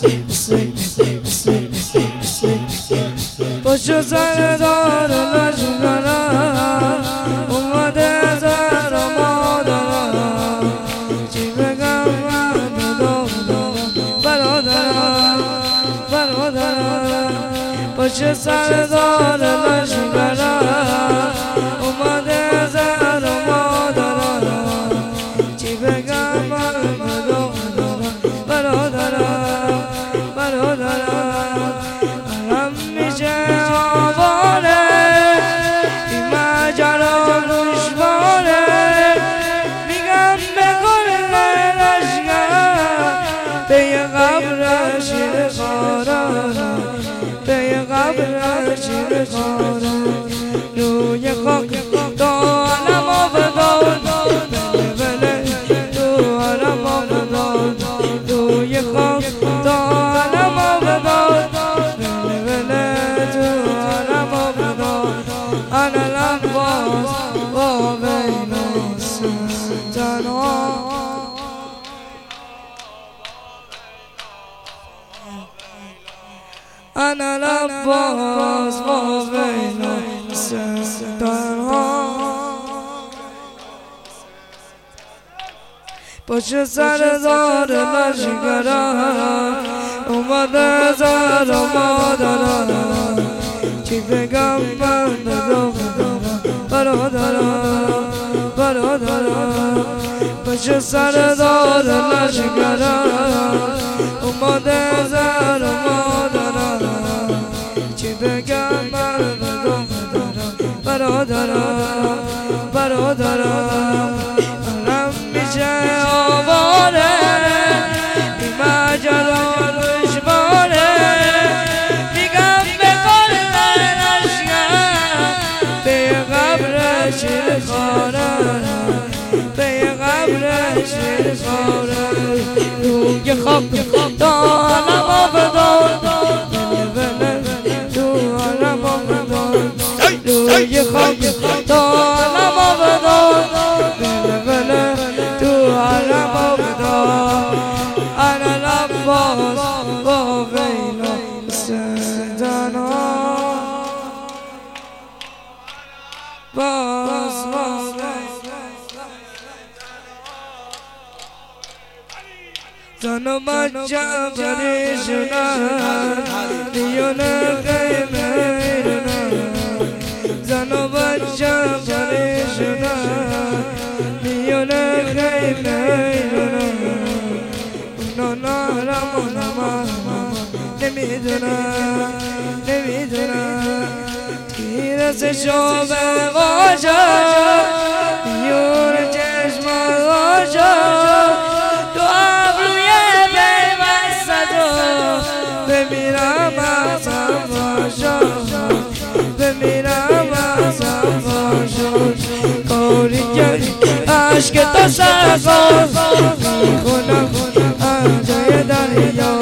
پشت سر دار لشکرم اومده زهر و مادرم چی بگم من برادرم پشت سر دار لشکرم اومده زهر و مادرم چی بگم من برادرم علم میشه آواره این ماجرا دشواره میگم به کل لشکر پی قبر شیر خارم پی قبر شیر خارم روی خاک تو علم آفدان بله تو علم آفدان روی خاک تو علم آفدان بله تو علم آفدان انا العباس و بین السلطان انا العباس و بین السلطان پشت سر دار لشکرم اومده زهر و مادرم چی بگم من برادرم پشت سر دار لشکرم اومده زهر و مادرم چی بگم من برادرم علم میشه آواره این ماجرا دشواره میگم به کل لشکر پی قبر شیر خارم پی قبر شیر خارم روی خاک تو علم آفدان تو علم آفدان روی خاک تو علم آفدان تو علم آفدان انا العباس و بین السلطان باز زن و بچه پریشونن دیونه خیمه ایرونن زن و بچه پریشونن دیونه خیمه ایرونن اونا نارم و نمارم نمیدونن تیرسشو به واجم یور چشم واجم تو ابروی پیوستت بمیرم ازم باشم بمیرم ازم باشم کاری که عشق تو سرکن میخونم از جای دریا